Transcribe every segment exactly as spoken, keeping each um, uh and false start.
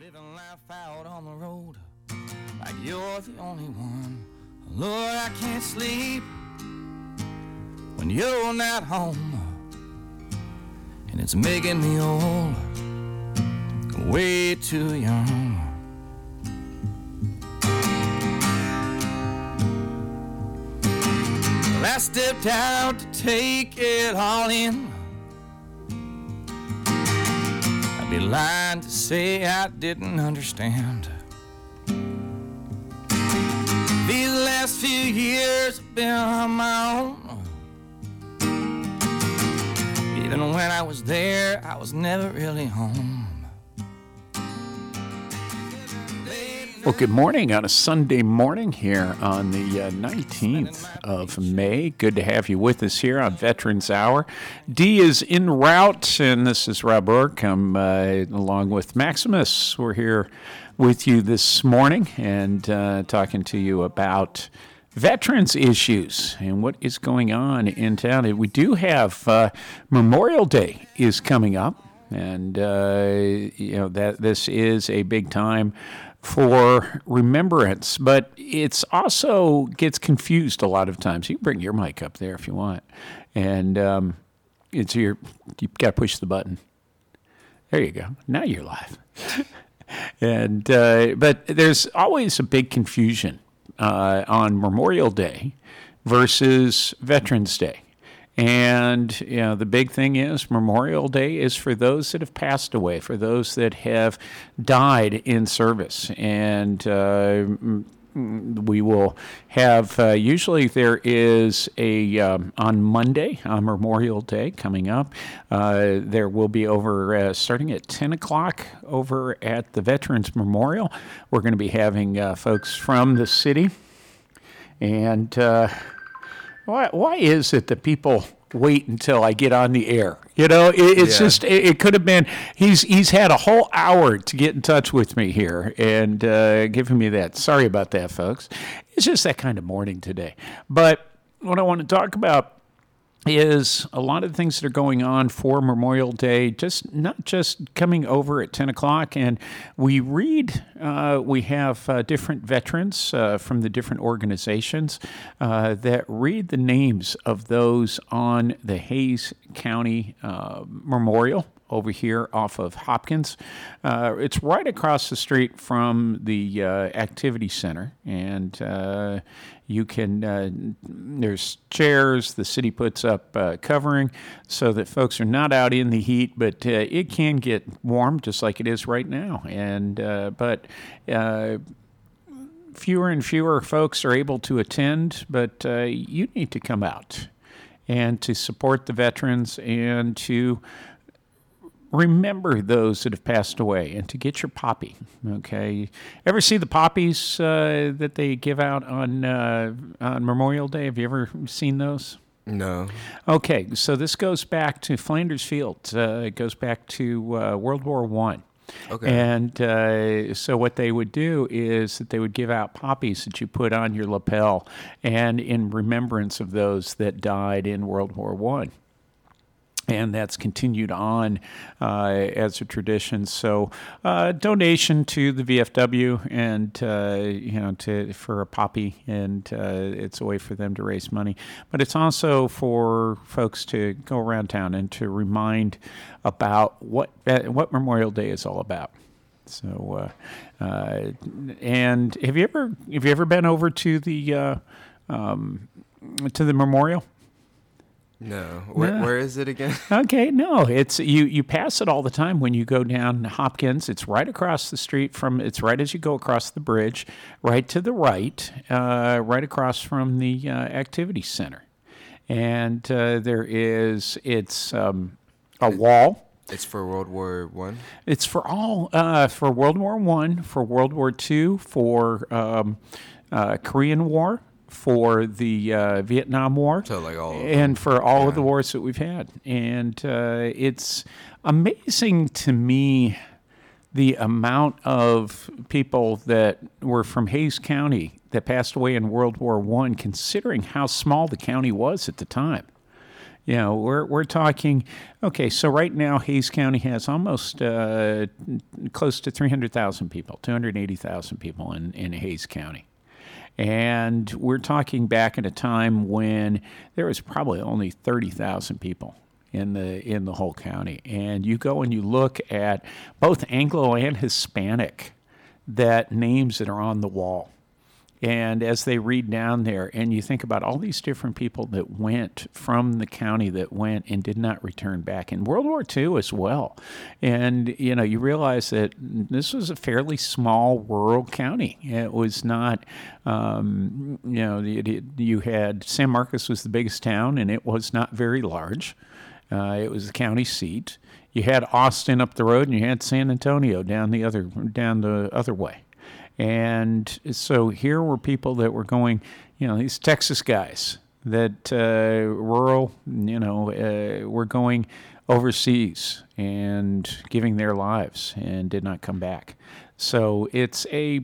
Living life out on the road like you're the only one. Lord, I can't sleep when you're not home, and it's making me old, way too young. Well, I stepped out to take it all in. I'd be lying to say I didn't understand. These last few years have been on my own. Even when I was there, I was never really home. Well, good morning on a Sunday morning here on the uh, nineteenth of May. Good to have you with us here on Veterans Hour. Dee is en route, and this is Rob Burke. I'm uh, along with Maximus. We're here with you this morning and uh, talking to you about veterans issues and what is going on in town. We do have uh, Memorial Day is coming up, and uh, you know that this is a big time for remembrance, but it's also gets confused a lot of times. You can bring your mic up there if you want, and um, it's your you've got to push the button. There you go. Now you're live. and uh, but there's always a big confusion uh, on Memorial Day versus Veterans Day. And you know, the big thing is Memorial Day is for those that have passed away, for those that have died in service. And uh, we will have, uh, usually there is a, um, on Monday, on Memorial Day coming up, uh, there will be over, uh, starting at ten o'clock over at the Veterans Memorial. We're going to be having uh, folks from the city. And uh Why, why is it that people wait until I get on the air? You know, it, it's yeah. just, it, it could have been, he's he's had a whole hour to get in touch with me here and uh, giving me that. Sorry about that, folks. It's just that kind of morning today. But what I want to talk about is a lot of the things that are going on for Memorial Day, just not just coming over at ten o'clock. And we read, uh, we have uh, different veterans uh, from the different organizations uh, that read the names of those on the Hays County uh, Memorial over here off of Hopkins. Uh, it's right across the street from the uh, Activity Center, and uh, you can, uh, there's chairs, the city puts up uh, covering so that folks are not out in the heat, but uh, it can get warm just like it is right now. And uh, but uh, fewer and fewer folks are able to attend, but uh, you need to come out and to support the veterans and to remember those that have passed away and to get your poppy, okay? Ever see the poppies uh, that they give out on uh, on Memorial Day? Have you ever seen those? No. Okay, so this goes back to Flanders Field. Uh, it goes back to uh, World War One. Okay. And uh, so what they would do is that they would give out poppies that you put on your lapel and in remembrance of those that died in World War One. And that's continued on uh, as a tradition. So, uh, donation to the V F W, and uh, you know, to for a poppy, and uh, it's a way for them to raise money. But it's also for folks to go around town and to remind about what what Memorial Day is all about. So, uh, uh, and have you ever have you ever been over to the uh, um, to the memorial? No. Where, No. where is it again? Okay, no, it's you. You pass it all the time when you go down Hopkins. It's right across the street from. It's right as you go across the bridge, right to the right, uh, right across from the uh, Activity Center, and uh, there is it's um, a wall. It's for World War One. It's for all uh, for World War One, for World War Two, for um, uh, Korean War, for the uh, Vietnam War, So like all of and them. for all Yeah. of the wars that we've had. And uh, it's amazing to me the amount of people that were from Hays County that passed away in World War One, considering how small the county was at the time. You know, we're we're talking. Okay, so right now Hays County has almost uh, close to three hundred thousand people, two hundred eighty thousand people in in Hays County. And we're talking back at a time when there was probably only thirty thousand people in the in the whole county. And you go and you look at both Anglo and Hispanic, that names that are on the wall. And as they read down there, and you think about all these different people that went from the county that went and did not return back in World War Two as well. And, you know, you realize that this was a fairly small rural county. It was not, um, you know, it, it, you had San Marcos was the biggest town, and it was not very large. Uh, it was the county seat. You had Austin up the road, and you had San Antonio down the other down the other way. And so here were people that were going, you know, these Texas guys that uh, rural, you know, uh, were going overseas and giving their lives and did not come back. So it's a,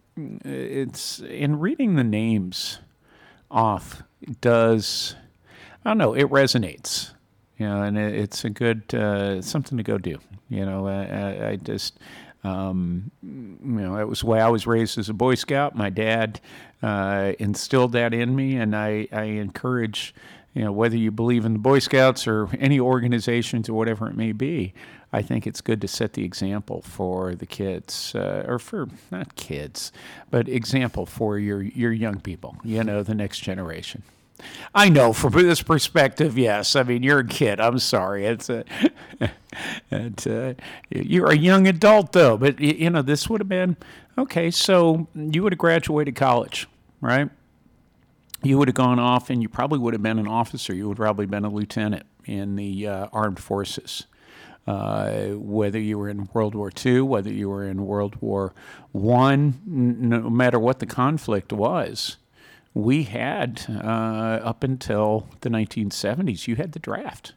it's in reading the names off does, I don't know, it resonates, you know, and it's a good, uh, something to go do. You know, I, I just. Um, you know, that was the way I was raised as a Boy Scout. My dad uh, instilled that in me, and I, I encourage, you know, whether you believe in the Boy Scouts or any organizations or whatever it may be, I think it's good to set the example for the kids, uh, or for, not kids, but example for your, your young people, you know, the next generation. I know from this perspective, yes. I mean, you're a kid. I'm sorry. It's a, it's a, you're a young adult, though. But, you know, this would have been, okay, so you would have graduated college, right? You would have gone off, and you probably would have been an officer. You would have probably been a lieutenant in the uh, armed forces. Uh, whether you were in World War Two, whether you were in World War One, n- no matter what the conflict was, we had, uh, up until the nineteen seventies, you had the draft.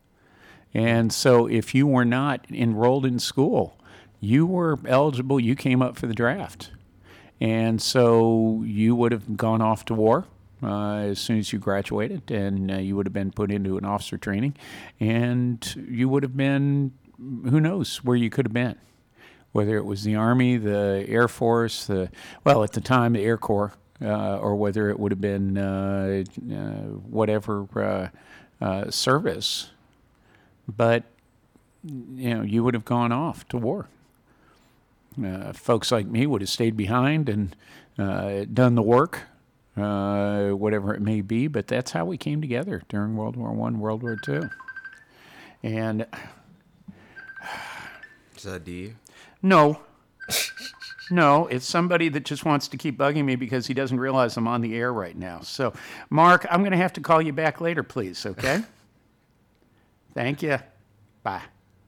And so if you were not enrolled in school, you were eligible, you came up for the draft. And so you would have gone off to war uh, as soon as you graduated, and uh, you would have been put into an officer training, and you would have been, who knows where you could have been. Whether it was the Army, the Air Force, the, well, at the time, the Air Corps, Uh, or whether it would have been uh, uh, whatever uh, uh, service, but you know, you would have gone off to war. Uh, folks like me would have stayed behind and uh, done the work, uh, whatever it may be. But that's how we came together during World War One, World War Two, and is that D? No. No, it's somebody that just wants to keep bugging me because he doesn't realize I'm on the air right now. So, Mark, I'm going to have to call you back later, please, okay? Thank you. Bye.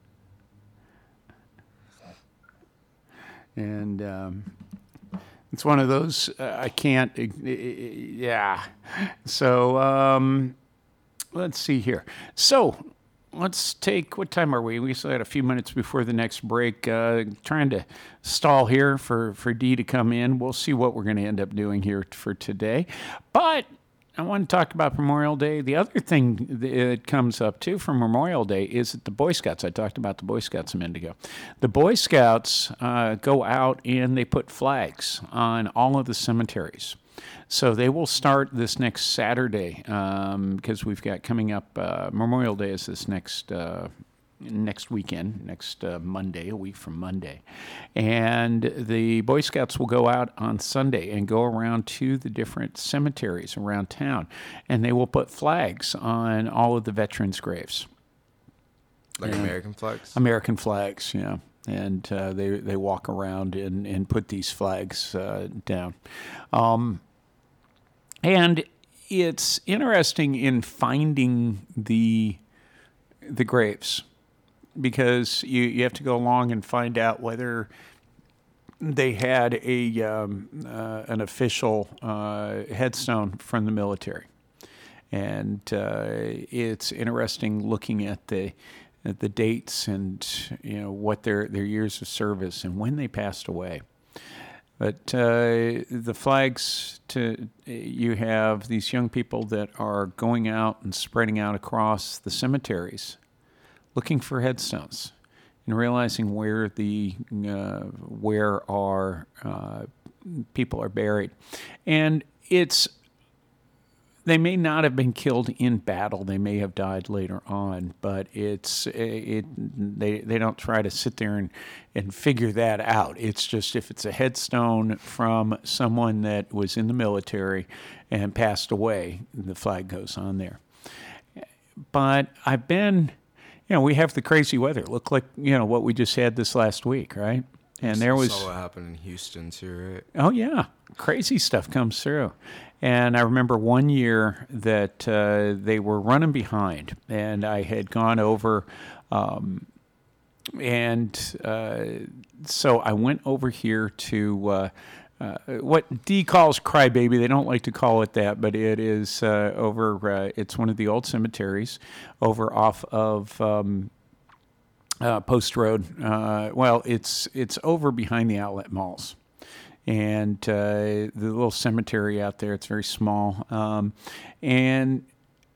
And um, it's one of those, uh, I can't, uh, yeah. So, um, let's see here. So, let's take, what time are we? We still had a few minutes before the next break. Uh, trying to stall here for, for Dee to come in. We'll see what we're going to end up doing here for today. But I want to talk about Memorial Day. The other thing that comes up, too, for Memorial Day is that the Boy Scouts, I talked about the Boy Scouts a minute ago. The Boy Scouts uh, go out and they put flags on all of the cemeteries. So they will start this next Saturday um, because we've got coming up, uh, Memorial Day is this next uh, next weekend, next uh, Monday, a week from Monday. And the Boy Scouts will go out on Sunday and go around to the different cemeteries around town, and they will put flags on all of the veterans' graves. Like and American flags? American flags, yeah. And uh, they, they walk around and, and put these flags uh, down. Um, and it's interesting in finding the the graves, because you, you have to go along and find out whether they had a um, uh, an official uh, headstone from the military. And uh, it's interesting looking at the at the dates and, you know, what their, their years of service and when they passed away. But uh, the flags, to you have these young people that are going out and spreading out across the cemeteries, looking for headstones, and realizing where the uh, where our uh, people are buried, and it's. They may not have been killed in battle. They may have died later on, but it's it. They they don't try to sit there and, and figure that out. It's just if it's a headstone from someone that was in the military and passed away, the flag goes on there. But I've been, you know, we have the crazy weather. It looked like, you know, what we just had this last week, right? And there was saw what happened in Houston too, right? Oh yeah, crazy stuff comes through. And I remember one year that uh, they were running behind, and I had gone over, um, and uh, so I went over here to uh, uh, what Dee calls Crybaby. They don't like to call it that, but it is uh, over. Uh, it's one of the old cemeteries over off of. Um, Uh, Post Road. Uh, well, it's it's over behind the outlet malls, and uh, the little cemetery out there. It's very small, um, and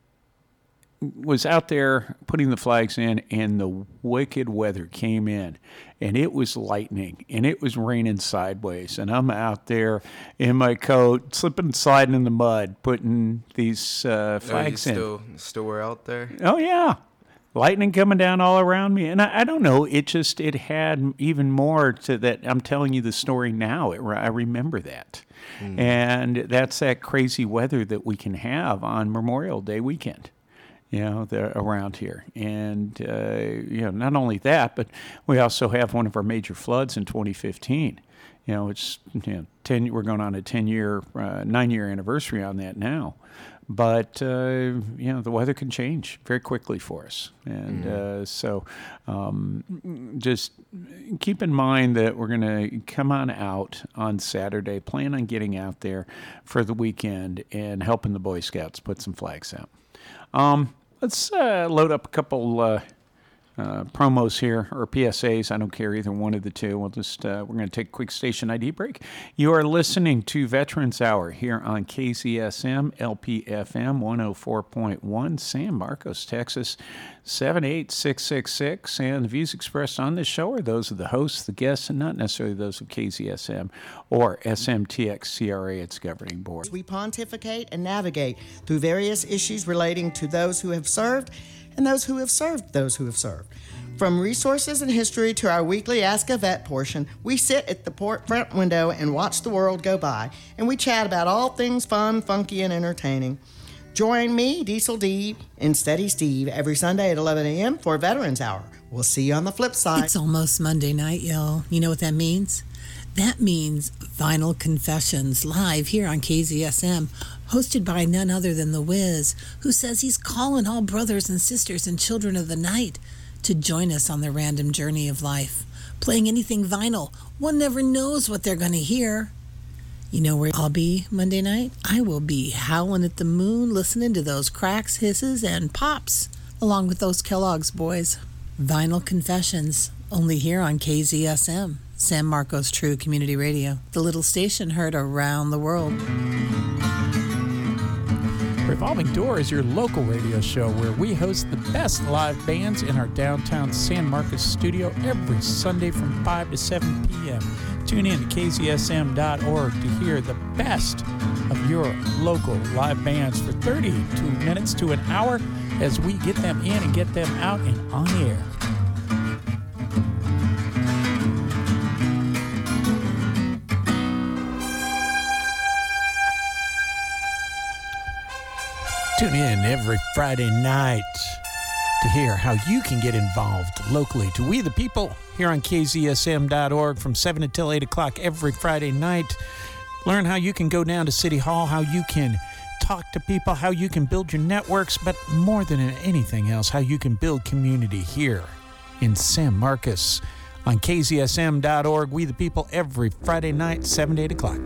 was out there putting the flags in, and the wicked weather came in, and it was lightning, and it was raining sideways, and I'm out there in my coat, slipping and sliding in the mud, putting these uh, flags oh, you in. Still, still were out there? Oh yeah. Lightning coming down all around me. And I, I don't know, it just, it had even more to that. I'm telling you the story now. It, I remember that. Mm. And that's that crazy weather that we can have on Memorial Day weekend, you know, the, around here. And, uh, you know, not only that, but we also have one of our major floods in twenty fifteen. You know, it's, you know, ten, we're going on a ten-year, uh, nine-year anniversary on that now. But, uh, you know, the weather can change very quickly for us. And mm. uh, so um, just keep in mind that we're going to come on out on Saturday, plan on getting out there for the weekend and helping the Boy Scouts put some flags out. Um, let's uh, load up a couple uh, uh, promos here, or P S As. I don't care, either one of the two. We'll just, uh, we're going to take a quick station I D break. You are listening to Veterans Hour here on K Z S M, L P F M one oh four point one, San Marcos, Texas, seven eight six six six. And the views expressed on this show are those of the hosts, the guests, and not necessarily those of K Z S M or S M T X C R A, its governing board. We pontificate and navigate through various issues relating to those who have served and those who have served those who have served. From resources and history to our weekly Ask a Vet portion, we sit at the port front window and watch the world go by, and we chat about all things fun, funky, and entertaining. Join me, Diesel D, and Steady Steve every Sunday at eleven a.m. for Veterans Hour. We'll see you on the flip side. It's almost Monday night, y'all. You know what that means? That means Vinyl Confessions, live here on K Z S M, hosted by none other than The Wiz, who says he's calling all brothers and sisters and children of the night to join us on the random journey of life. Playing anything vinyl, one never knows what they're going to hear. You know where I'll be Monday night? I will be howling at the moon, listening to those cracks, hisses, and pops, along with those Kellogg's boys. Vinyl Confessions, only here on K Z S M, San Marcos True Community Radio, the little station heard around the world. Revolving Door is your local radio show where we host the best live bands in our downtown San Marcos studio every Sunday from five to seven p.m. Tune in to K Z S M dot org to hear the best of your local live bands for thirty-two minutes to an hour as we get them in and get them out and on air. Tune in every Friday night to hear how you can get involved locally to We the People here on K Z S M dot org from seven until eight o'clock every Friday night. Learn how you can go down to City Hall, how you can talk to people, how you can build your networks, but more than anything else, how you can build community here in San Marcos on K Z S M dot org. We the People every Friday night, seven to eight o'clock.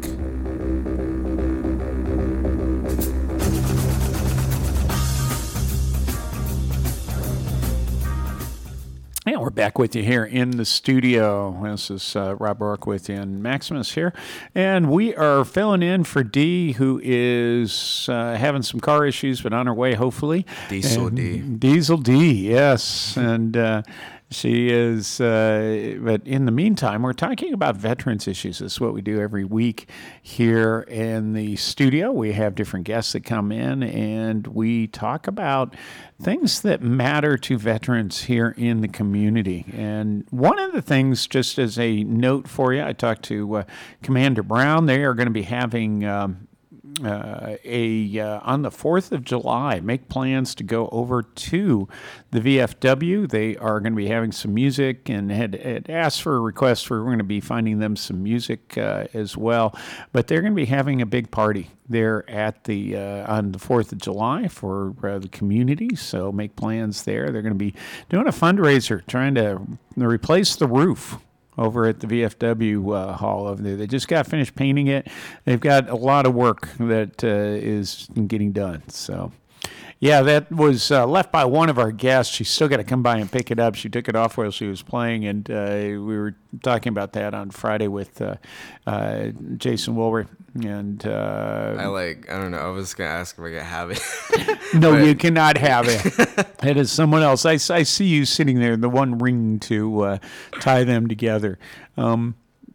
Yeah, we're back with you here in the studio. This is uh, Rob Rourke with you and Maximus here. And we are filling in for Dee, who is uh, having some car issues, but on her way, hopefully. Diesel and D. Diesel D, yes. And uh, she is, uh, but in the meantime, we're talking about veterans issues. This is what we do every week here in the studio. We have different guests that come in, and we talk about things that matter to veterans here in the community. And one of the things, just as a note for you, I talked to uh, Commander Brown. They are going to be having um, uh, a uh, on the fourth of July, make plans to go over to the V F W. They are going to be having some music and had, had asked for a request for, we're going to be finding them some music uh, as well. But they're going to be having a big party there at the uh, on the fourth of July for uh, the community. So make plans there. They're going to be doing a fundraiser, trying to replace the roof over at the V F W uh, hall over there. They just got finished painting it. They've got a lot of work that uh, is getting done. So, yeah, that was uh, left by one of our guests. She's still got to come by and pick it up. She took it off while she was playing, and uh, we were talking about that on Friday with uh, uh, Jason Wilbur. And uh, I like, I don't know, I was going to ask if I could have it. no, but- you cannot have it. It is someone else. I, I see you sitting there, the one ring to uh, tie them together. Um,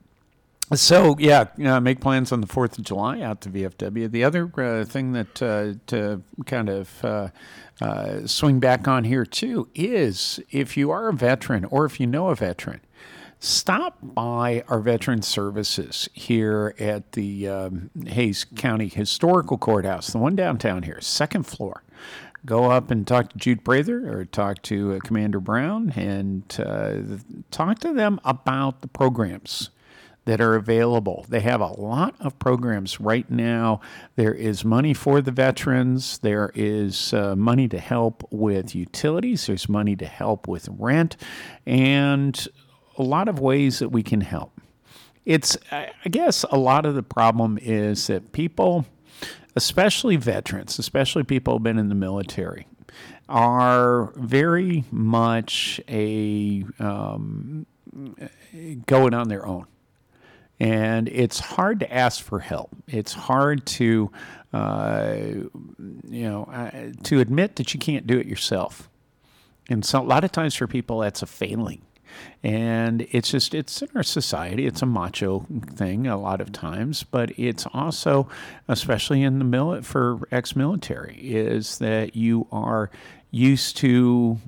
so, yeah, uh, make plans on the fourth of July out to V F W. The other uh, thing that uh, to kind of uh, uh, swing back on here, too, is if you are a veteran or if you know a veteran, stop by our veteran services here at the um, Hays County Historical Courthouse, the one downtown here, second floor. Go up and talk to Jude Prather or talk to uh, Commander Brown and uh, talk to them about the programs that are available. They have a lot of programs right now. There is money for the veterans. There is uh, money to help with utilities. There's money to help with rent, and a lot of ways that we can help. It's, I guess, a lot of the problem is that people, especially veterans, especially people who've been in the military, are very much a um, going on their own. And it's hard to ask for help. It's hard to, uh, you know, uh, to admit that you can't do it yourself. And so a lot of times for people, that's a failing. And it's just, it's in our society, it's a macho thing a lot of times, but it's also, especially in the mil- for ex-military, is that you are used to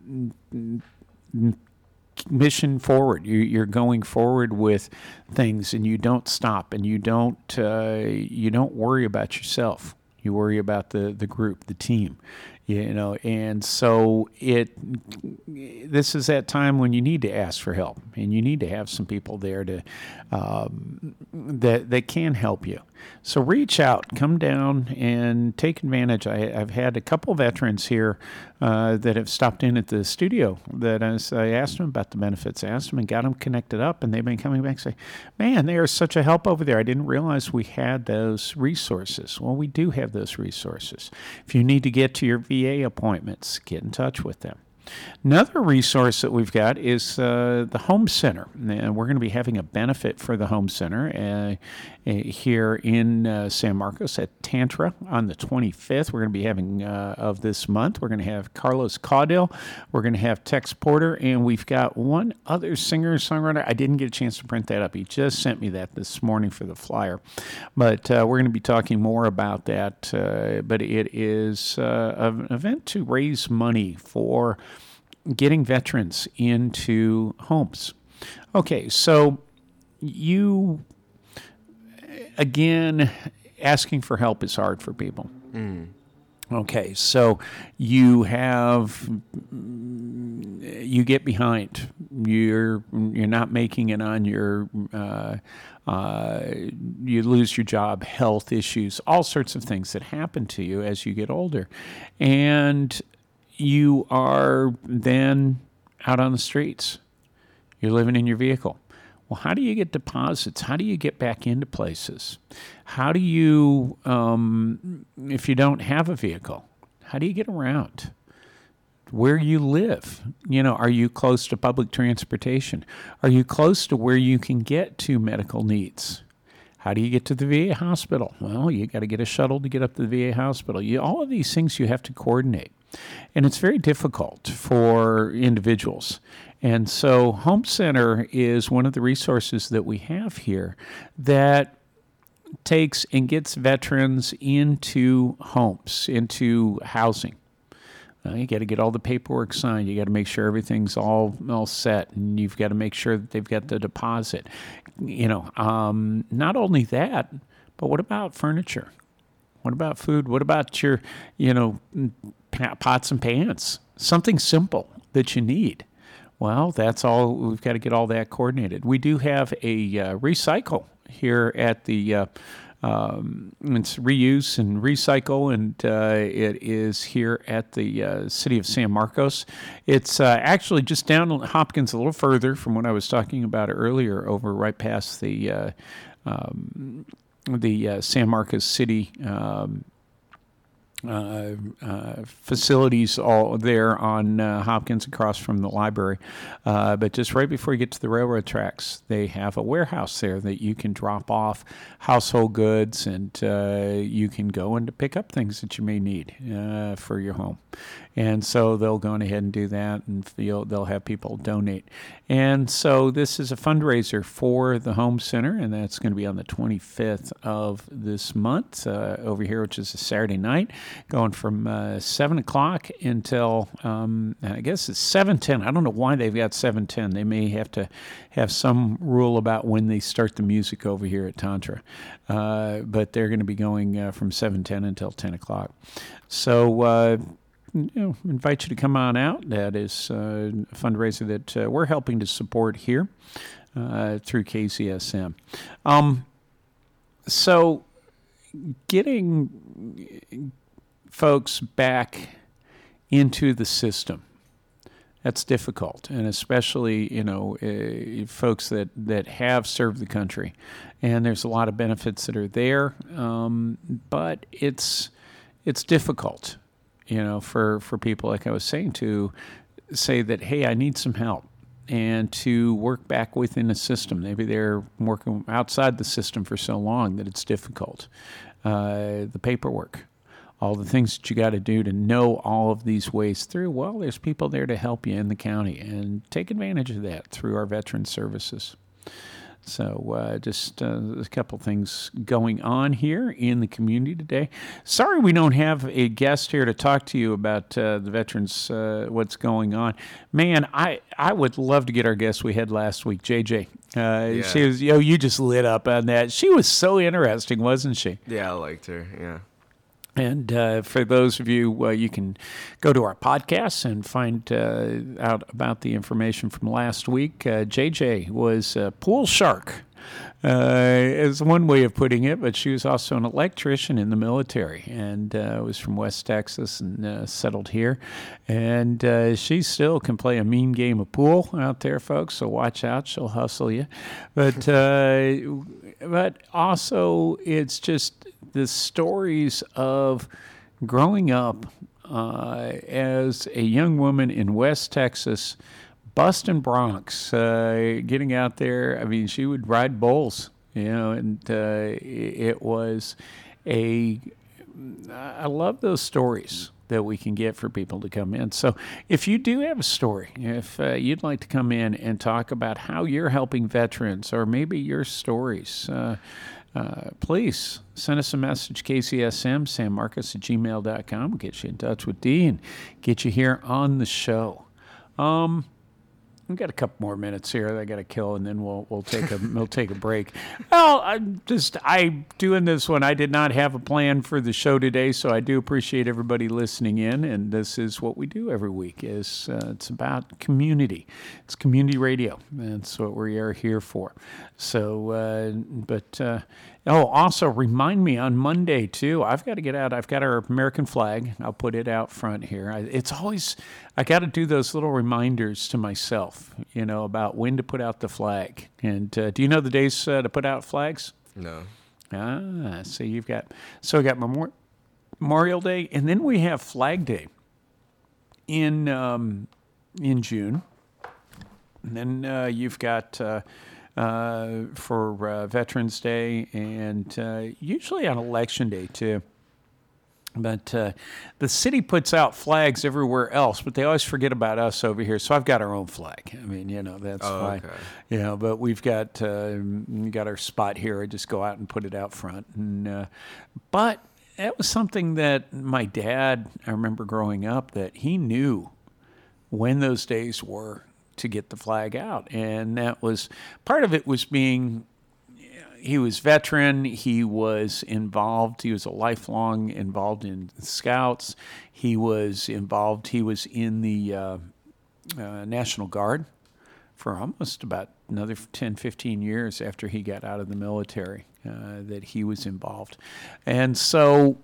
mission forward. You, you're going forward with things, and you don't stop, and you don't uh, you don't worry about yourself. You worry about the, the group, the team, you know. And so it this is that time when you need to ask for help, and you need to have some people there to um, that that can help you. So reach out, come down, and take advantage. I, I've had a couple veterans here uh, that have stopped in at the studio. That as I asked them about the benefits, I asked them and got them connected up, and they've been coming back and say, "Man, they are such a help over there. I didn't realize we had those resources." Well, we do have those resources. If you need to get to your V A appointments, get in touch with them. Another resource that we've got is uh, the Home Center. And we're going to be having a benefit for the Home Center uh, uh, here in uh, San Marcos at Tantra on the twenty-fifth. We're going to be having, uh, of this month, we're going to have Carlos Caudill. We're going to have Tex Porter. And we've got one other singer-songwriter. I didn't get a chance to print that up. He just sent me that this morning for the flyer. But uh, we're going to be talking more about that. Uh, but it is uh, an event to raise money for getting veterans into homes. Okay, so you, again, asking for help is hard for people. Mm. Okay, so you have, you get behind. You're you're not making it on your, uh, uh, you lose your job, health issues, all sorts of things that happen to you as you get older. And you are then out on the streets. You're living in your vehicle. Well, how do you get deposits? How do you get back into places? How do you, um, if you don't have a vehicle, how do you get around? where you live. You know, are you close to public transportation? Are you close to where you can get to medical needs? How do you get to the V A hospital? Well, you got to get a shuttle to get up to the V A hospital. You, all of these things you have to coordinate. And it's very difficult for individuals. And so Home Center is one of the resources that we have here that takes and gets veterans into homes, into housing. Uh, you got to get all the paperwork signed. You got to make sure everything's all all set, and you've got to make sure that they've got the deposit. You know, um, not only that, but what about furniture? What about food? What about your, you know, pots and pans? Something simple that you need. Well, that's all. We've got to get all that coordinated. We do have a uh, recycle here at the. Uh, Um, it's reuse and recycle, and uh, it is here at the uh, city of San Marcos. It's uh, actually just down Hopkins a little further from what I was talking about earlier, over right past the uh, um, the uh, San Marcos City um, uh, uh, facilities, all there on uh, Hopkins across from the library. Uh, but just right before you get to the railroad tracks, they have a warehouse there that you can drop off household goods, and uh, you can go and to pick up things that you may need uh, for your home. And so they'll go on ahead and do that, and feel, they'll have people donate. And so this is a fundraiser for the Home Center, and that's going to be on the twenty-fifth of this month uh, over here, which is a Saturday night, going from uh, seven o'clock until, um, I guess it's seven ten. I don't know why they've got seven ten. They may have to have some rule about when they start the music over here at Tantra. Uh, but they're going to be going uh, from seven ten until ten o'clock. So, uh, you know, invite you to come on out. That is uh, a fundraiser that uh, we're helping to support here uh, through K Z S M. Um, so getting folks back into the system, that's difficult, and especially, you know, uh, folks that, that have served the country. And there's a lot of benefits that are there, um, but it's it's difficult. You know, for, for people, like I was saying, to say that, hey, I need some help, and to work back within the system. Maybe they're working outside the system for so long that it's difficult. Uh, the paperwork, all the things that you got to do to know all of these ways through. Well, there's people there to help you in the county, and take advantage of that through our veteran services. So uh, just uh, a couple things going on here in the community today. Sorry we don't have a guest here to talk to you about uh, the veterans, uh, what's going on. Man, I, I would love to get our guest we had last week, J J. Uh, yeah. She was, yo, you just lit up on that. She was so interesting, wasn't she? Yeah, I liked her, yeah. And uh, for those of you, uh, you can go to our podcasts and find uh, out about the information from last week. Uh, J J was a pool shark, uh, is one way of putting it, but she was also an electrician in the military, and uh, was from West Texas and uh, settled here. And uh, she still can play a mean game of pool out there, folks, so watch out. She'll hustle you. But, uh, but also, it's just the stories of growing up uh, as a young woman in West Texas, busting broncs, uh, getting out there. I mean, she would ride bulls, you know, and uh, it was a, I love those stories that we can get for people to come in. So if you do have a story, if uh, you'd like to come in and talk about how you're helping veterans, or maybe your stories, uh, Uh, please send us a message, K C S M, San Marcos at gmail dot com. We'll get you in touch with Dee and get you here on the show. Um, we've got a couple more minutes here that I got to kill, and then we'll we'll take a we'll take a break. Well, I'm just I doing this one. I did not have a plan for the show today, so I do appreciate everybody listening in. And this is what we do every week. Is uh, it's about community. It's community radio. That's what we are here for. So, uh, but uh, oh, also remind me on Monday too. I've got to get out. I've got our American flag. I'll put it out front here. I, it's always I got to do those little reminders to myself, you know, about when to put out the flag. And uh, do you know the days uh, to put out flags? No. Ah, so you've got so we got Memorial Memorial Day, and then we have Flag Day. in um, in June. And then uh, you've got uh, uh, for uh, Veterans Day and uh, usually on Election Day, too. But uh, the city puts out flags everywhere else, but they always forget about us over here. So I've got our own flag. I mean, you know, that's oh, fine. Okay. You know, but we've got uh, we got our spot here. I just go out and put it out front. And uh, but that was something that my dad, I remember growing up, that he knew when those days were to get the flag out. And that was, part of it was being, he was veteran, he was involved, he was a lifelong involved in Scouts, he was involved, he was in the uh, uh, National Guard for almost about another ten, fifteen years after he got out of the military, uh, that he was involved. And so,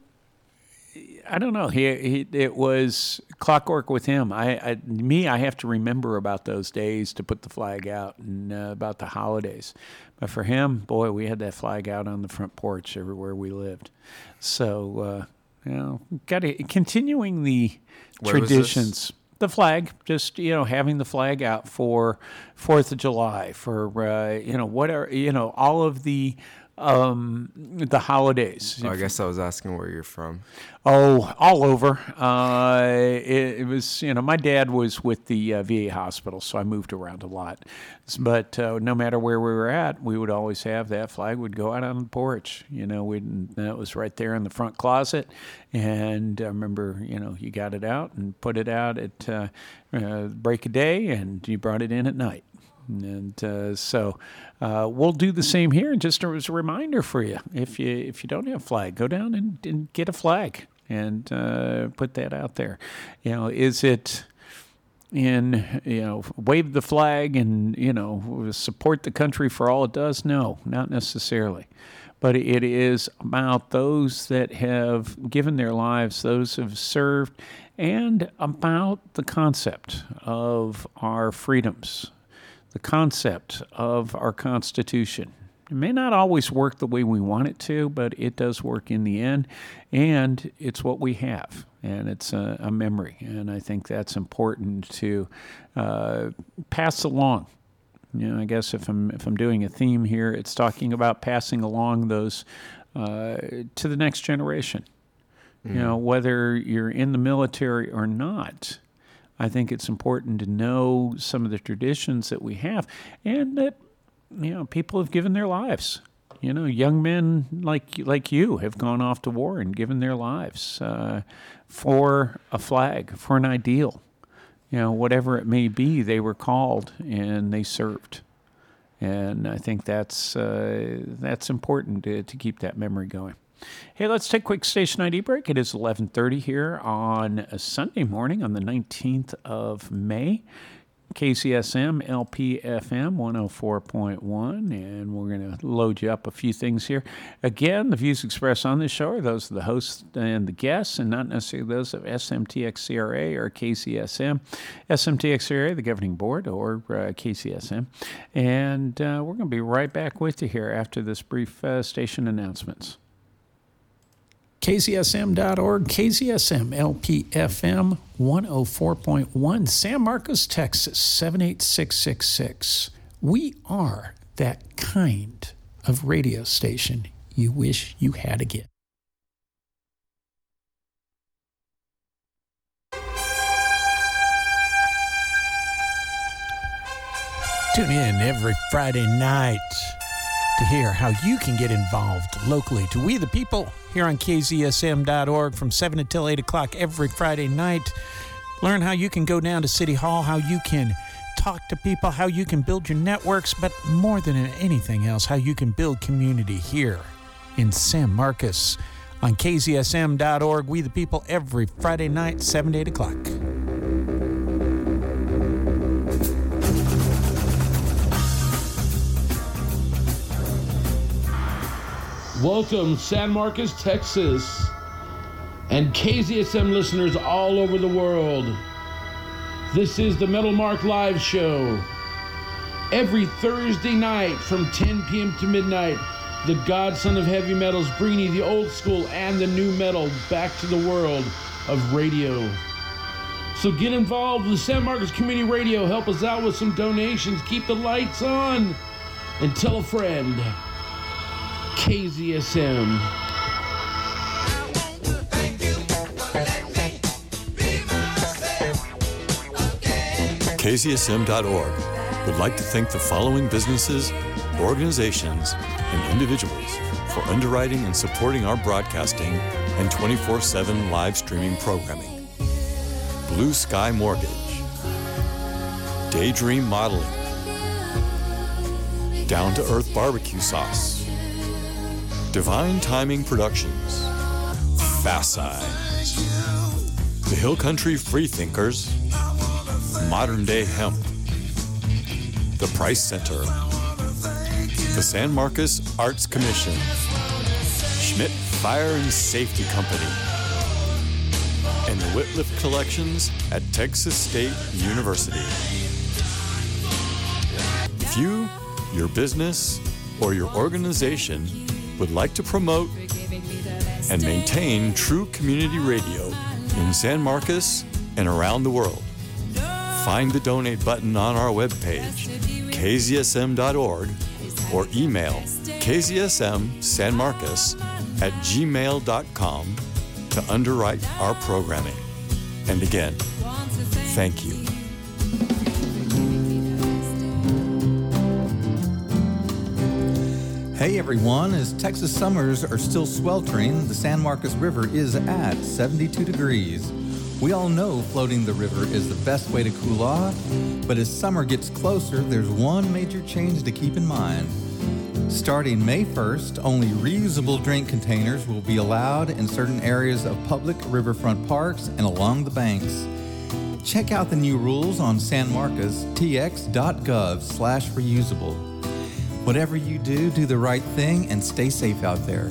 I don't know. He, he it was clockwork with him. I, I me I have to remember about those days to put the flag out and uh, about the holidays. But for him, boy, we had that flag out on the front porch everywhere we lived. So uh, you know, got to continuing the Where was traditions. this? The flag, just you know, having the flag out for Fourth of July, for uh, you know, whatever, you know, all of the. Um, the holidays. Oh, I guess I was asking where you're from. Oh, all over. Uh, it, it was, you know, my dad was with the uh, V A hospital, so I moved around a lot. But uh, no matter where we were at, we would always have that flag would go out on the porch. You know, we'd, that was right there in the front closet. And I remember, you know, you got it out and put it out at uh, uh, break of day, and you brought it in at night. And uh, so uh, we'll do the same here. And just as a reminder for you, if you if you don't have a flag, go down and, and get a flag and uh, put that out there. You know, is it in, you know, wave the flag and, you know, support the country for all it does? No, not necessarily. But it is about those that have given their lives, those who have served, and about the concept of our freedoms. The concept of our Constitution. It may not always work the way we want it to, but it does work in the end, and it's what we have, and it's a, a memory, and I think that's important to uh, pass along. You know, I guess if I'm if I'm doing a theme here, it's talking about passing along those uh, to the next generation. Mm-hmm. You know, whether you're in the military or not. I think it's important to know some of the traditions that we have, and that, you know, people have given their lives. You know, young men like like you have gone off to war and given their lives uh, for a flag, for an ideal. You know, whatever it may be, they were called and they served. And I think that's uh, that's important to, to keep that memory going. Hey, let's take a quick station I D break. It is eleven thirty here on a Sunday morning on the nineteenth of May. K Z S M L P F M one oh four point one, and we're going to load you up a few things here. Again, the views expressed on this show are those of the hosts and the guests, and not necessarily those of S M T X C R A or K Z S M. S M T X C R A, the governing board, or uh, K Z S M. And uh, we're going to be right back with you here after this brief uh, station announcements. K Z S M dot org, K Z S M L P F M one oh four point one, San Marcos, Texas seven eight six six six. We are that kind of radio station you wish you had again. Tune in every Friday night to hear how you can get involved locally to We the People here on K Z S M dot org from seven until eight o'clock every Friday night. Learn how you can go down to City Hall, how you can talk to people, how you can build your networks, but more than anything else, how you can build community here in San Marcos on K Z S M dot org. We the People every Friday night, seven to eight o'clock. Welcome, San Marcos, Texas, and K Z S M listeners all over the world. This is the Metal Mark Live Show. Every Thursday night from ten p.m. to midnight, the godson of heavy metals bringing you the old school and the new metal back to the world of radio. So get involved with San Marcos Community Radio. Help us out with some donations. Keep the lights on. And tell a friend. K Z S M. K Z S M dot org would like to thank the following businesses, organizations, and individuals for underwriting and supporting our broadcasting and twenty-four seven live streaming programming. Blue Sky Mortgage, Daydream Modeling, Down to Earth Barbecue Sauce, Divine Timing Productions, Fasci, The Hill Country Freethinkers, Modern Day Hemp, The Price Center, the San Marcos Arts Commission, Schmidt Fire and Safety Company, and the Whitliff Collections at Texas State University. If you, your business, or your organization would like to promote and maintain true community radio in San Marcos and around the world, find the donate button on our webpage, K Z S M dot org, or email K Z S M San Marcos at gmail dot com to underwrite our programming. And again, thank you. Hey everyone, as Texas summers are still sweltering, the San Marcos River is at seventy-two degrees. We all know floating the river is the best way to cool off, but as summer gets closer, there's one major change to keep in mind. Starting May first, only reusable drink containers will be allowed in certain areas of public riverfront parks and along the banks. Check out the new rules on san marcos t x dot gov slash reusable. Whatever you do, do the right thing and stay safe out there.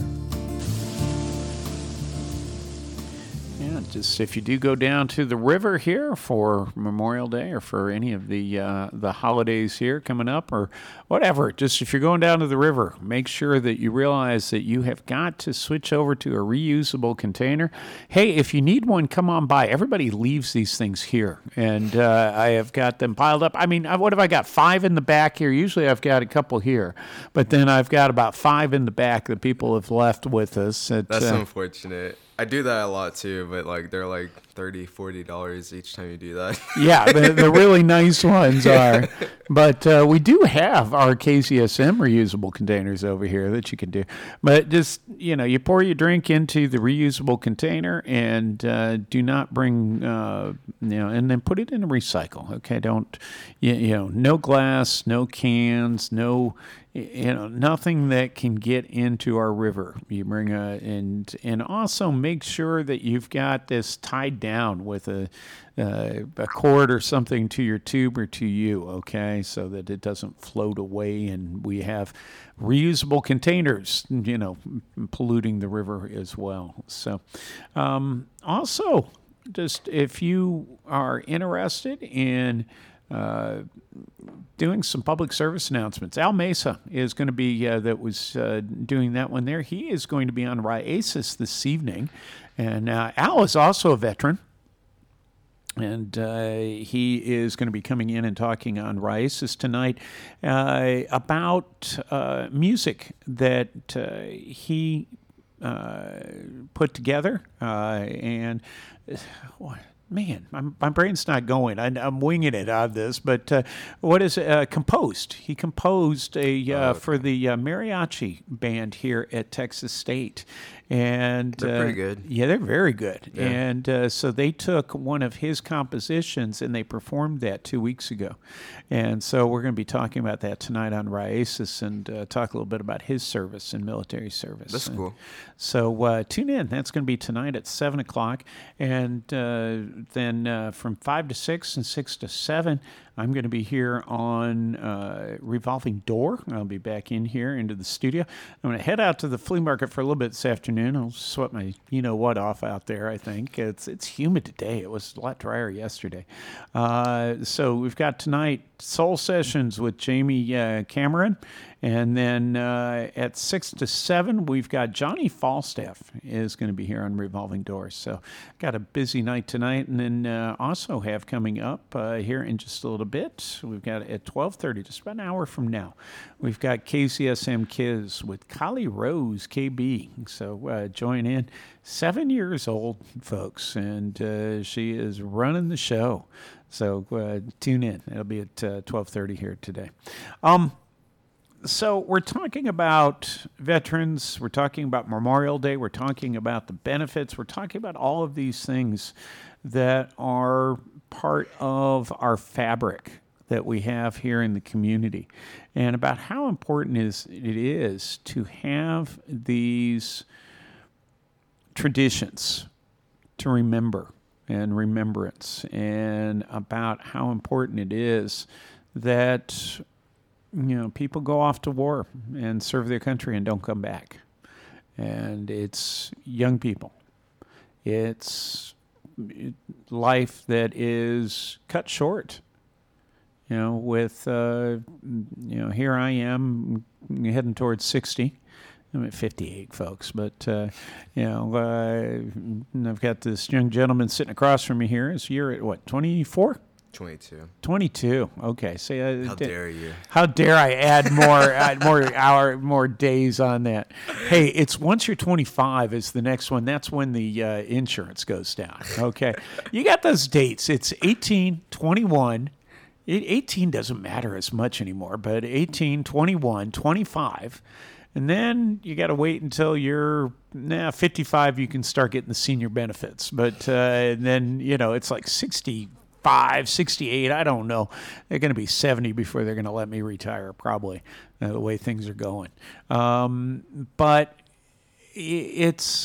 Just if you do go down to the river here for Memorial Day or for any of the uh, the holidays here coming up or whatever, just if you're going down to the river, make sure that you realize that you have got to switch over to a reusable container. Hey, if you need one, come on by. Everybody leaves these things here, and uh, I have got them piled up. I mean, what have I got? Five in the back here. Usually I've got a couple here, but then I've got about five in the back that people have left with us. At, That's uh, unfortunate. I do that a lot too, but like they're like thirty, forty dollars each time you do that. Yeah, the, the really nice ones are. But uh, we do have our K Z S M reusable containers over here that you can do. But just, you know, you pour your drink into the reusable container and uh, do not bring, uh, you know, and then put it in a recycle. Okay, don't, you, you know, no glass, no cans, no, you know, nothing that can get into our river. You bring a, and and also make sure that you've got this tied down with a uh, a cord or something to your tube or to you, okay, so that it doesn't float away. And we have reusable containers, you know, polluting the river as well. So, um, also, just if you are interested in Uh, doing some public service announcements. Al Mesa is going to be, uh, that was uh, doing that one there. He is going to be on Riasis this evening. And uh, Al is also a veteran. And uh, he is going to be coming in and talking on Riasis tonight uh, about uh, music that uh, he uh, put together. Uh, and uh, Man, my, my brain's not going. I, I'm winging it on this, but uh, what is uh, composed? He composed a uh, oh, okay. for the uh, mariachi band here at Texas State, and they're uh, pretty good. Yeah, they're very good. Yeah. And uh, so they took one of his compositions and they performed that two weeks ago, and so we're going to be talking about that tonight on Riasis and uh, talk a little bit about his service and military service. That's and cool. So uh, tune in. That's going to be tonight at seven o'clock, and uh, then uh, from five to six and six to seven, I'm going to be here on uh, Revolving Door. I'll be back in here into the studio. I'm going to head out to the flea market for a little bit this afternoon. I'll sweat my you-know-what off out there, I think. It's it's humid today. It was a lot drier yesterday. Uh, so we've got tonight Soul Sessions with Jamie uh, Cameron. And then uh, at six to seven, we've got Johnny Falstaff is going to be here on Revolving Doors. So got a busy night tonight. And then uh, also have coming up uh, here in just a little bit, we've got at twelve thirty, just about an hour from now, we've got K Z S M Kids with Kylie Rose, K B. So uh, join in. Seven years old, folks, and uh, she is running the show. So uh, tune in. It'll be at uh, twelve thirty here today. Um, so we're talking about veterans. We're talking about Memorial Day. We're talking about the benefits. We're talking about all of these things that are part of our fabric that we have here in the community, and about how important is it is to have these traditions to remember and remembrance, and about how important it is that, you know, people go off to war and serve their country and don't come back. And it's young people. It's life that is cut short. You know, with, uh, you know, here I am heading towards sixty. I'm at fifty-eight, folks, but, uh, you know, uh, I've got this young gentleman sitting across from me here. Is you're at, what, twenty-four? twenty-two. twenty-two. Okay. So, uh, how dare you? How dare I add more, add more hour, more days on that? Hey, it's once you're twenty-five is the next one. That's when the uh, insurance goes down. Okay. You got those dates. It's eighteen, twenty-one. eighteen doesn't matter as much anymore, but eighteen, twenty-one, twenty-five. And then you got to wait until you're nah, fifty-five. You can start getting the senior benefits. But uh, and then, you know, it's like sixty-five, sixty-eight. I don't know. They're going to be seventy before they're going to let me retire, probably, uh, the way things are going. Um, but it's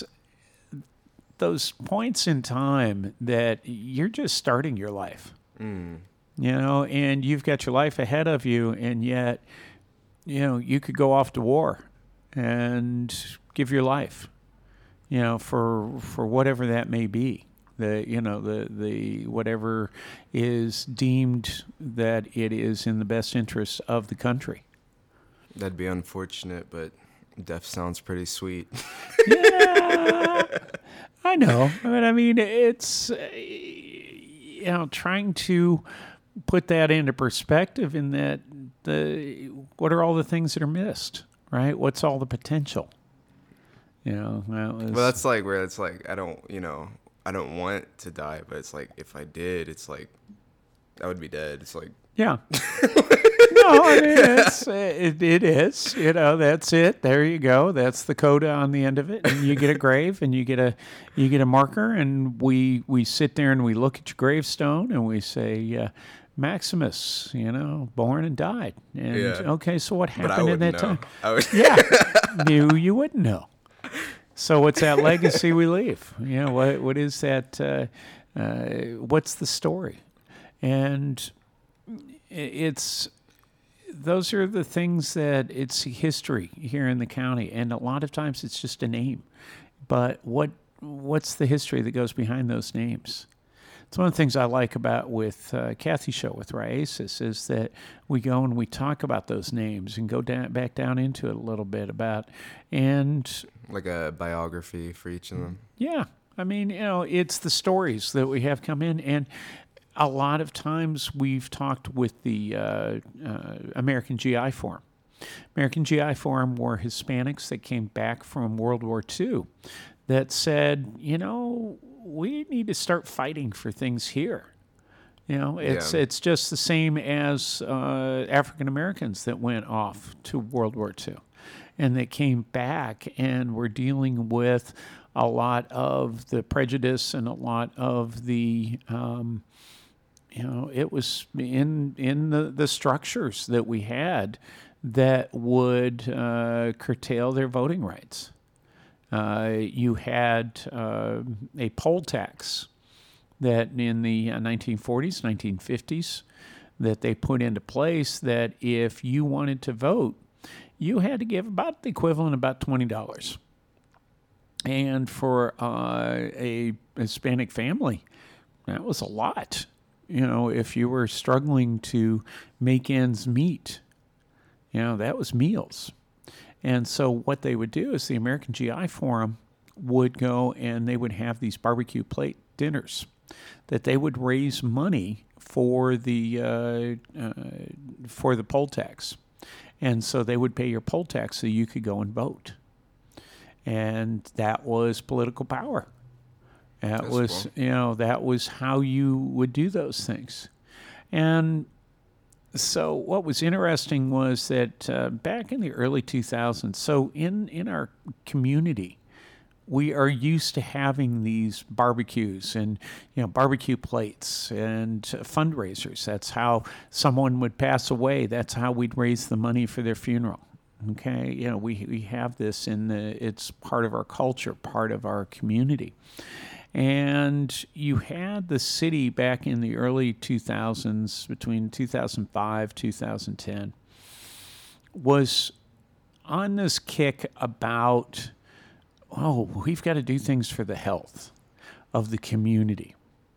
those points in time that you're just starting your life. Mm. You know, and you've got your life ahead of you, and yet, you know, you could go off to war and give your life, you know, for for whatever that may be. The you know the the whatever is deemed that it is in the best interest of the country. That'd be unfortunate, but death sounds pretty sweet. Yeah, I know. But I mean, it's uh, you know, trying to put that into perspective, in that the what are all the things that are missed, right? What's all the potential? You know, that was, well, that's like where it's like I don't, you know, I don't want to die, but it's like if I did, it's like I would be dead. It's like yeah. No, I mean it's it, it is. You know, that's it. There you go. That's the coda on the end of it, and you get a grave, and you get a you get a marker, and we we sit there and we look at your gravestone, and we say. Uh, Maximus, you know, born and died. And yeah. okay, so what But I happened in that wouldn't time? know. I would Yeah, you you wouldn't know. So what's that legacy we leave? You know, what what is that? Uh, uh, what's the story? And it's those are the things that it's history here in the county, and a lot of times it's just a name. But what what's the history that goes behind those names? It's one of the things I like about with uh, Kathy's show with Ryasis is that we go and we talk about those names and go down, back down into it a little bit about, and like a biography for each of them. Yeah, I mean, you know, it's the stories that we have come in, and a lot of times we've talked with the uh, uh, American G I Forum. American G I Forum were Hispanics that came back from World War Two that said, you know, we need to start fighting for things here. You know, it's Yeah. it's just the same as uh, African Americans that went off to World War Two, and they came back and were dealing with a lot of the prejudice and a lot of the, um, you know, it was in in the, the structures that we had that would uh, curtail their voting rights. Uh, you had uh, a poll tax that in the nineteen forties, nineteen fifties, that they put into place that if you wanted to vote, you had to give about the equivalent of about twenty dollars. And for uh, a Hispanic family, that was a lot. you know, if you were struggling to make ends meet, you know, that was meals. And so what they would do is the American G I Forum would go and they would have these barbecue plate dinners that they would raise money for the uh, uh, for the poll tax. And so they would pay your poll tax so you could go and vote. And that was political power. That That's was, cool. you know, that was how you would do those things. And so what was interesting was that uh, back in the early two thousands, so in, in our community, we are used to having these barbecues and, you know, barbecue plates and fundraisers. That's how someone would pass away. That's how we'd raise the money for their funeral. Okay, you know, we we have this in the, it's part of our culture, part of our community. And you had the city back in the early two thousands, between two thousand five, two thousand ten, was on this kick about, oh, we've got to do things for the health of the community.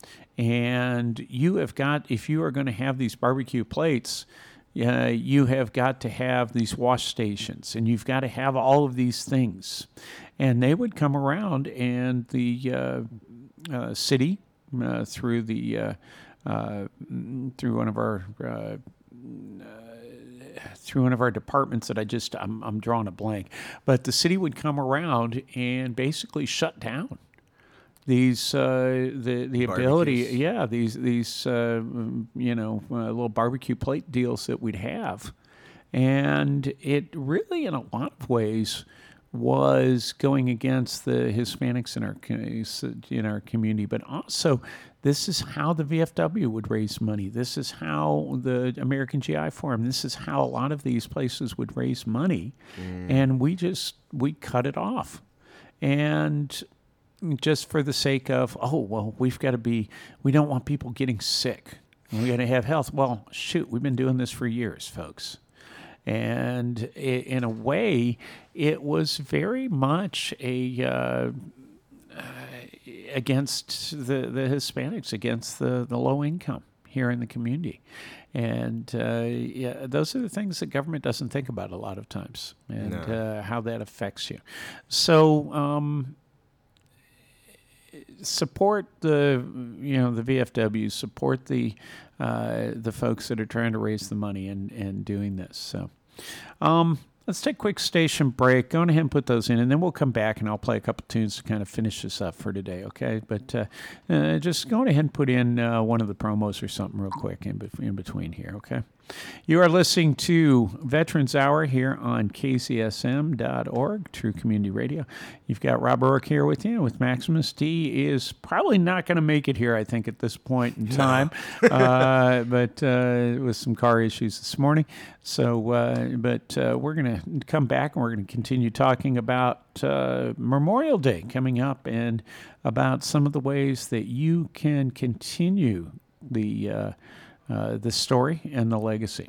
And you have got, if you are going to have these barbecue plates, uh, you have got to have these wash stations, and you've got to have all of these things. And they would come around, and the uh, uh, city, uh, through the uh, uh, through one of our uh, through one of our departments that I just I'm I'm drawing a blank, but the city would come around and basically shut down these uh, the the ability, Barbecues. yeah, these these uh, you know uh, little barbecue plate deals that we'd have, and it really, in a lot of ways, was going against the Hispanics in our in our community, but also this is how the V F W would raise money. This is how the American G I Forum. This is how a lot of these places would raise money, mm. and we just we cut it off, and just for the sake of, oh well, we've got to be. We don't want people getting sick. We got to have health. Well, shoot, we've been doing this for years, folks. And in a way, it was very much a uh, uh, against the, the Hispanics, against the, the low income here in the community. And uh, yeah, those are the things that government doesn't think about a lot of times, and No. uh, how that affects you. So um, support the you know the V F W, support the uh, the folks that are trying to raise the money and, and doing this. So um, let's take a quick station break. Go ahead and put those in, and then we'll come back and I'll play a couple tunes to kind of finish this up for today, okay? But uh, uh, just go ahead and put in uh, one of the promos or something real quick in, be- in between here, okay? You are listening to Veterans Hour here on K Z S M dot org, True Community Radio. You've got Rob Rourke here with you, with Maximus. D is probably not going to make it here, I think, at this point in time, uh, but uh, with some car issues this morning. So, uh, but uh, we're going to come back and we're going to continue talking about uh, Memorial Day coming up and about some of the ways that you can continue the uh, Uh, the story and the legacy.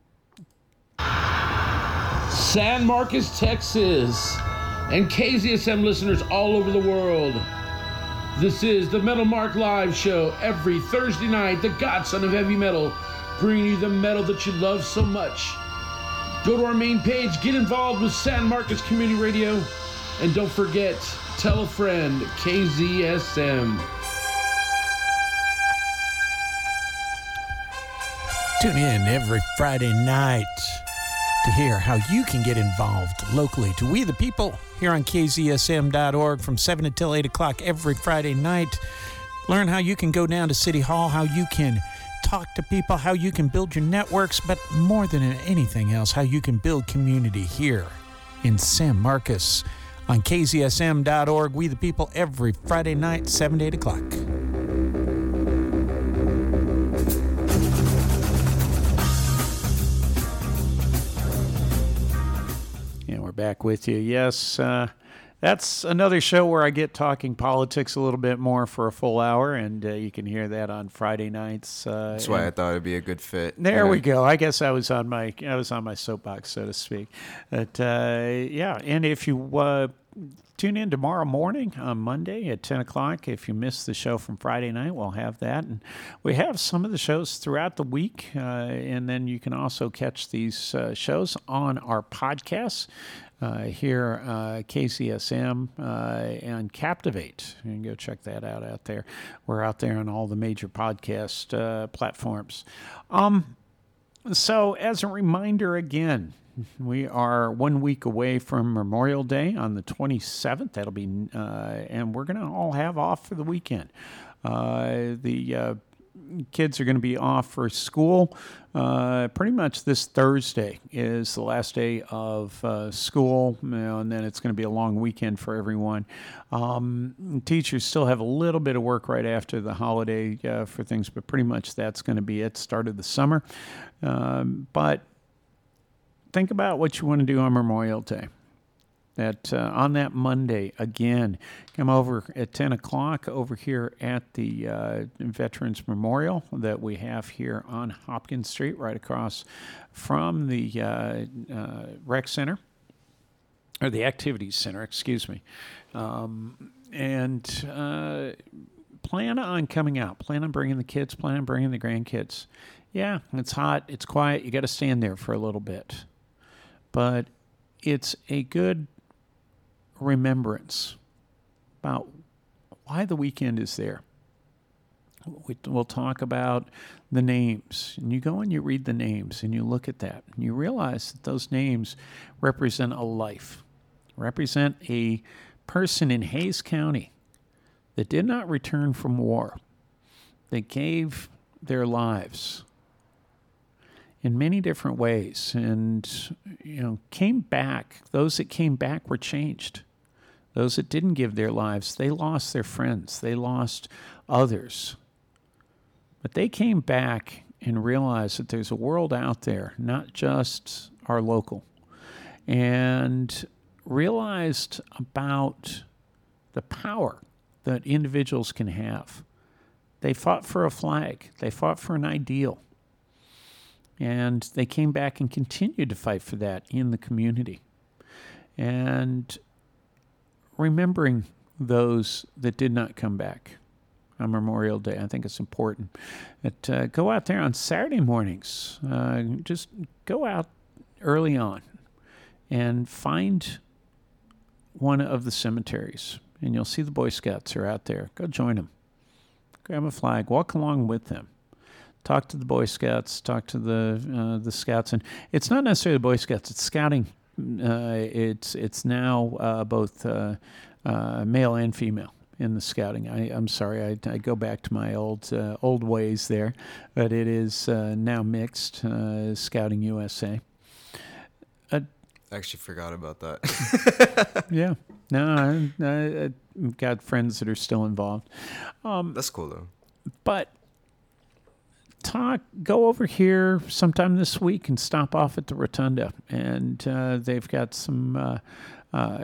San Marcos, Texas, and K Z S M listeners all over the world. This is the Metal Mark Live Show every Thursday night, the godson of heavy metal, bringing you the metal that you love so much. Go to our main page, get involved with San Marcos Community Radio, and don't forget, tell a friend, K Z S M. Tune in every Friday night to hear how you can get involved locally to We the People here on K Z S M dot org from seven until eight o'clock every Friday night. Learn how you can go down to City Hall, how you can talk to people, how you can build your networks, but more than anything else, how you can build community here in San Marcos on K Z S M dot org. We the People every Friday night, seven to eight o'clock. Back with you. Yes, uh, that's another show where I get talking politics a little bit more for a full hour, and uh, you can hear that on Friday nights. Uh, That's why I thought it'd be a good fit. There yeah. we go. I guess I was on my I was on my soapbox, so to speak. But uh, yeah, and if you uh, tune in tomorrow morning on Monday at ten o'clock. If you missed the show from Friday night, we'll have that. And we have some of the shows throughout the week. Uh, and then you can also catch these uh, shows on our podcasts uh, here, uh, K Z S M uh, and Captivate. You can go check that out out there. We're out there on all the major podcast uh, platforms. Um, so as a reminder again, we are one week away from Memorial Day on the twenty-seventh. That'll be, uh, and we're going to all have off for the weekend. Uh, the uh, kids are going to be off for school. Uh, pretty much this Thursday is the last day of uh, school, you know, and then it's going to be a long weekend for everyone. Um, teachers still have a little bit of work right after the holiday uh, for things, but pretty much that's going to be it. Start of the summer, um, but. Think about what you want to do on Memorial Day. That uh, on that Monday, again, come over at ten o'clock over here at the uh, Veterans Memorial that we have here on Hopkins Street, right across from the uh, uh, Rec Center, or the Activities Center, excuse me. Um, and uh, plan on coming out. Plan on bringing the kids. Plan on bringing the grandkids. Yeah, it's hot. It's quiet. You got to stand there for a little bit. But it's a good remembrance about why the weekend is there. We, we'll talk about the names. And you go and you read the names and you look at that. And you realize that those names represent a life, represent a person in Hays County that did not return from war. They gave their lives in many different ways, and you know, came back. Those that came back were changed. Those that didn't give their lives, they lost their friends, they lost others. But they came back and realized that there's a world out there, not just our local, and realized about the power that individuals can have. They fought for a flag. They fought for an ideal. And they came back and continued to fight for that in the community. And remembering those that did not come back on Memorial Day, I think it's important. That uh, go out there on Saturday mornings. Uh, just go out early on and find one of the cemeteries. And you'll see the Boy Scouts are out there. Go join them. Grab a flag. Walk along with them. Talk to the Boy Scouts, talk to the uh, the Scouts, and it's not necessarily the Boy Scouts. It's Scouting. Uh, it's it's now uh, both uh, uh, male and female in the Scouting. I, I'm sorry, I, I go back to my old uh, old ways there, but it is uh, now mixed. Uh, Scouting U S A. Uh, I actually forgot about that. yeah, no, I, I, I've got friends that are still involved. Um, That's cool though. But. Talk, go over here sometime this week and stop off at the Rotunda, and uh, they've got some uh, uh,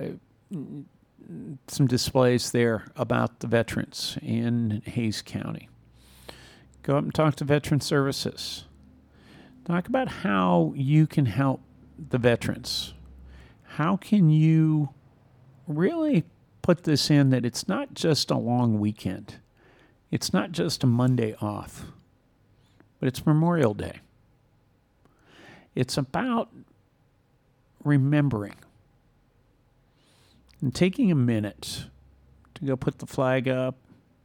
some displays there about the veterans in Hays County. Go up and talk to Veteran Services. Talk about how you can help the veterans. How can you really put this in that it's not just a long weekend. It's not just a Monday off. But it's Memorial Day. It's about remembering and taking a minute to go put the flag up,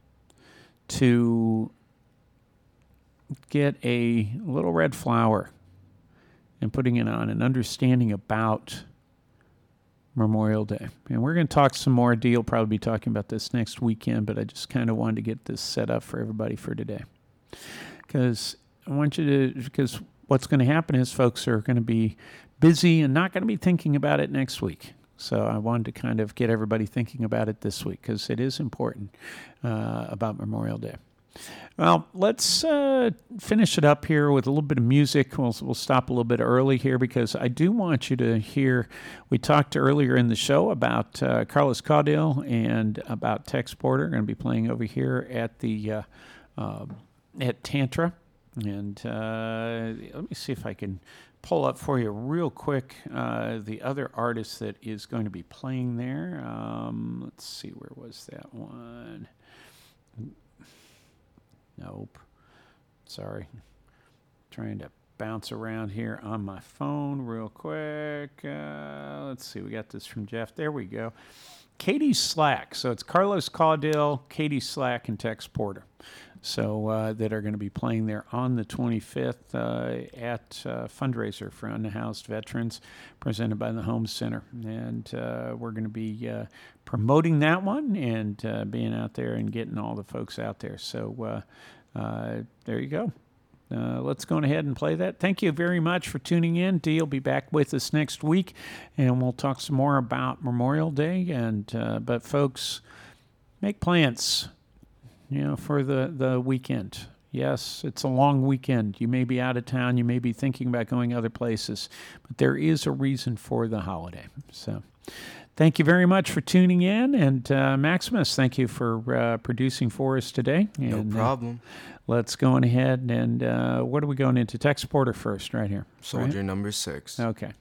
to get a little red flower and putting it on, and understanding about Memorial Day. And we're going to talk some more. Dee will probably be talking about this next weekend, but I just kind of wanted to get this set up for everybody for today. Because I want you to, because what's going to happen is folks are going to be busy and not going to be thinking about it next week. So I wanted to kind of get everybody thinking about it this week because it is important uh, about Memorial Day. Well, let's uh, finish it up here with a little bit of music. We'll, we'll stop a little bit early here because I do want you to hear, we talked earlier in the show about uh, Carlos Caudill and about Tex Porter. Going to be playing over here at the uh, uh, at Tantra. And uh, let me see if I can pull up for you real quick uh, the other artist that is going to be playing there. Um, let's see, where was that one? Nope. Sorry. Trying to bounce around here on my phone real quick. Uh, let's see, we got this from Jeff. There we go. Katie Slack. So it's Carlos Caudill, Katie Slack, and Tex Porter. So uh, that are going to be playing there on the twenty-fifth uh, at uh, fundraiser for unhoused veterans, presented by the Home Center, and uh, we're going to be uh, promoting that one and uh, being out there and getting all the folks out there. So uh, uh, there you go. Uh, let's go ahead and play that. Thank you very much for tuning in. Dee will be back with us next week, and we'll talk some more about Memorial Day. And uh, but folks, make plans. You know, for the, the weekend. Yes, it's a long weekend. You may be out of town. You may be thinking about going other places. But there is a reason for the holiday. So thank you very much for tuning in. And uh, Maximus, thank you for uh, producing for us today. And, no problem. Uh, let's go on ahead. And uh, what are we going into? Tex Porter first, right here. Soldier right? number six. Okay.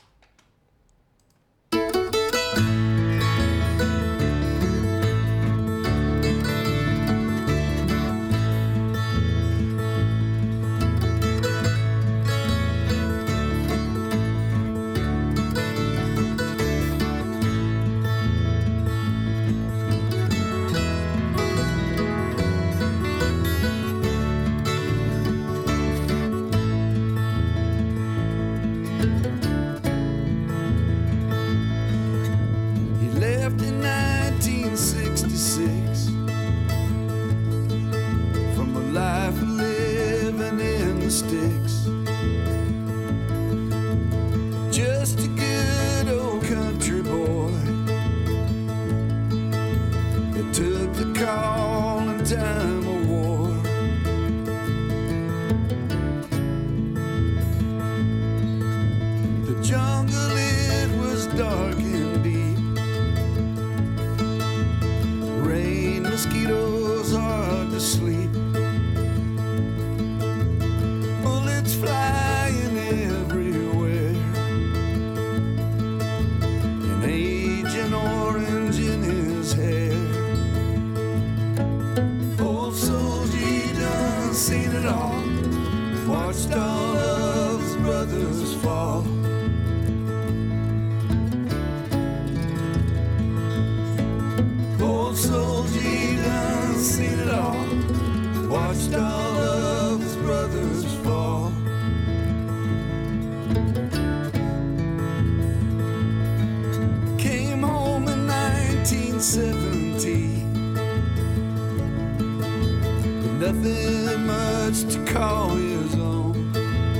Nothing much to call his own.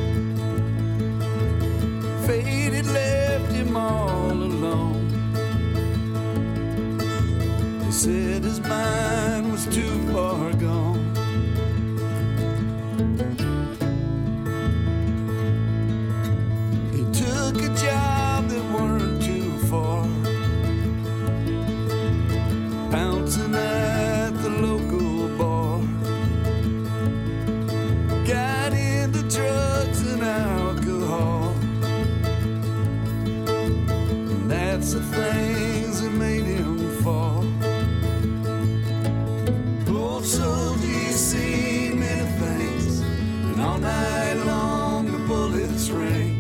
Fate had left him all alone. They said his mind was too far gone. He took a job that weren't too far, bouncing at the local bar. Got into drugs and alcohol, and that's the things that made him fall. Old soldier, he's seen many things, and all night long the bullets ring.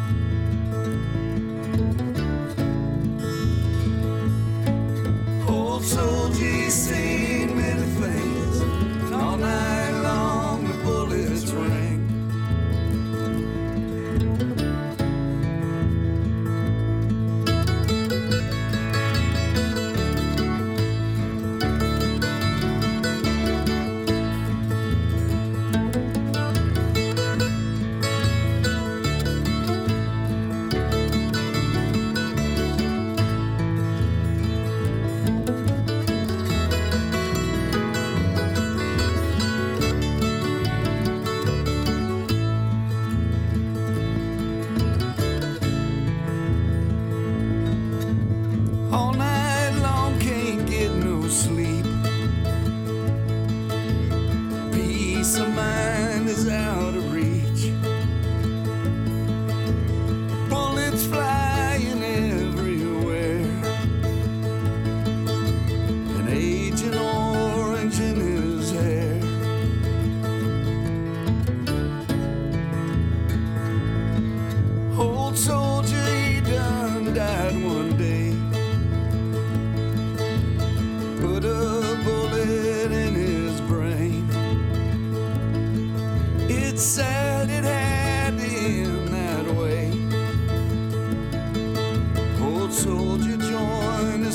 Old soldier, he's seen many things, and all night long the bullets ring.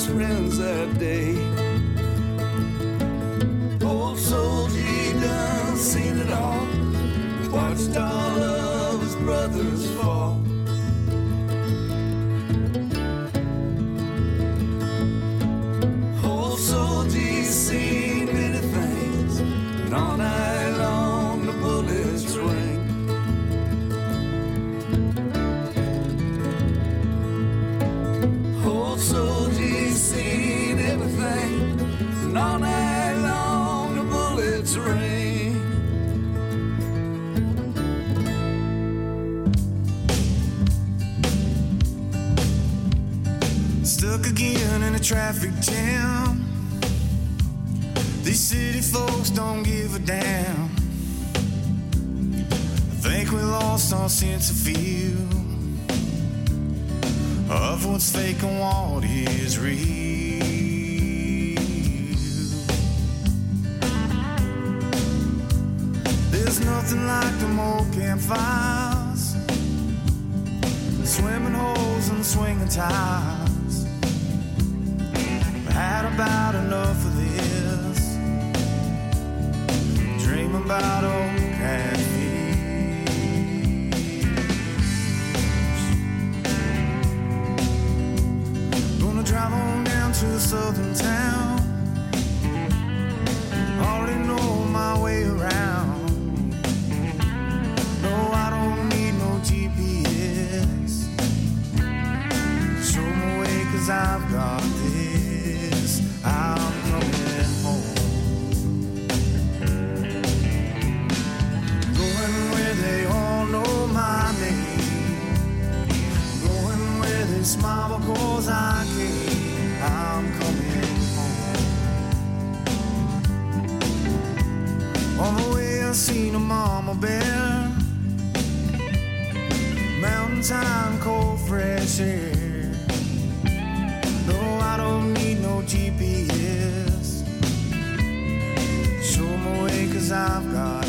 best friends that day. Old soldier, he done seen it all. Watched all of his brothers fall. Old soldier, he seen many things, and all night long the bullets ring. Old soldier, he seen everything, and all night long the bullets ring. Stuck again in a traffic jam. These city folks don't give a damn. I think we lost our sense of feel of what's fake and what is real. There's nothing like them old campfires, swimming holes and swinging tires. I've had about enough of this, dreaming about old catfish. Gonna drive on down to a southern town, already know my way around. No, I don't need no G P S, show me way 'cause I've got this. I'm coming home, going where they all know my name, going where they smile because I came. I'm coming home. On the way I seen a mama bear, mountain time, cold fresh air. No, I don't need no G P S, show me way 'cause I've got